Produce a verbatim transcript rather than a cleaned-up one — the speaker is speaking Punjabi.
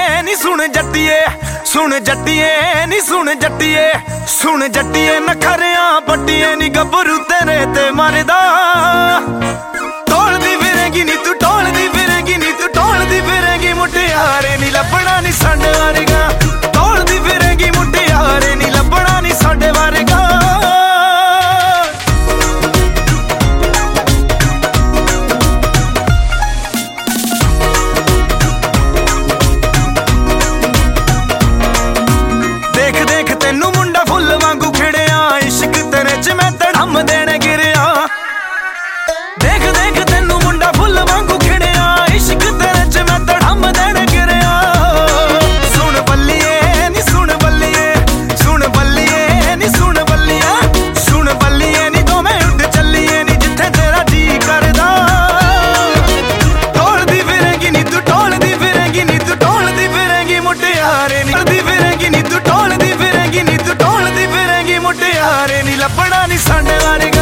ਨੀ ਸੁਣ ਜੱਟੀਏ ਸੁਣ ਜੱਟੀਏ ਨੀ ਸੁਣ ਜੱਟੀਏ ਸੁਣ ਜੱਟੀਏ ਨਖਰਿਆਂ ਪੱਟੀਏ ਨੀ ਗੱਭਰੂ ਤੇਰੇ ਤੇ ਮਰਦਾ ਢੋਲਦੀ ਫਿਰੇਗੀ ਨੀ ਤੂੰ ਢੋਲਦੀ ਫਿਰੇਗੀ ਨੀ ਤੂੰ ਢੋਲਦੀ ਫਿਰੇਗੀ ਮੁਟਿਆਰੇ ਨੀ ਲੱਭਣਾ ਨੀ ਸਾਡੇ ਵਰਗਾ ਢੋਲਦੀ ਫਿਰੇਗੀ ਮੁਟਿਆਰੇ ਨੀ ਲੱਭਣਾ ਨੀ ਸਾਡੇ ਵਰਗਾ ਦੇਖ ਦੇਖ ਤੈਨੂੰ ਮੁੰਡਾ ਫੁੱਲ ਵਾਂਗੂ ਖਿੜਿਆ ਇਸ਼ਕ ਤੇਰੇ ਚ ਮੈਂ ਧੜਮ ਦੇਣ ਗਿਰਿਆ ਦੇਖ ਦੇਖ ਤੈਨੂੰ ਮੁੰਡਾ ਫੁੱਲ ਵਾਂਗੂ ਖਿੜਿਆ ਇਸ਼ਕ ਤੇਰੇ ਚ ਮੈਂ ਧੜਮ ਦੇਣ ਗਿਰਿਆ ਸੁਣ ਬੱਲੀਏ ਨੀ ਸੁਣ ਬੱਲੀਏ ਸੁਣ ਬੱਲੀਏ ਨੀ ਸੁਣ ਬੱਲੀਆ ਸੁਣ ਬੱਲੀਏ ਨੀ ਦੋਵੇਂ ਉੱਡ ਚੱਲੀਏ ਨੀ ਜਿੱਥੇ ਤੇਰਾ ਜੀ ਕਰਦਾ ਢੋਲਦੀ ਫਿਰੇਗੀ ਨੀ ਤੂੰ ਢੋਲਦੀ ਫਿਰੇਗੀ ਨੀ ਤੂੰ ਢੋਲਦੀ ਫਿਰੇਗੀ ਮੁਟਿਆਰੇ ਨੀ ਢੋਲਦੀ ਫਿਰੇਗੀ ਨੀ ਤੂੰ ਢੋਲਦੀ ਫਿਰੇਗੀ ਨੀ ਤੂੰ ਢੋਲਦੀ ਫਿਰੇਗੀ ਮੁਟਿਆਰੇ ਨੀ ਲੱਭਣਾ ਨੀ ਸਾਡੇ ਵਰਗਾ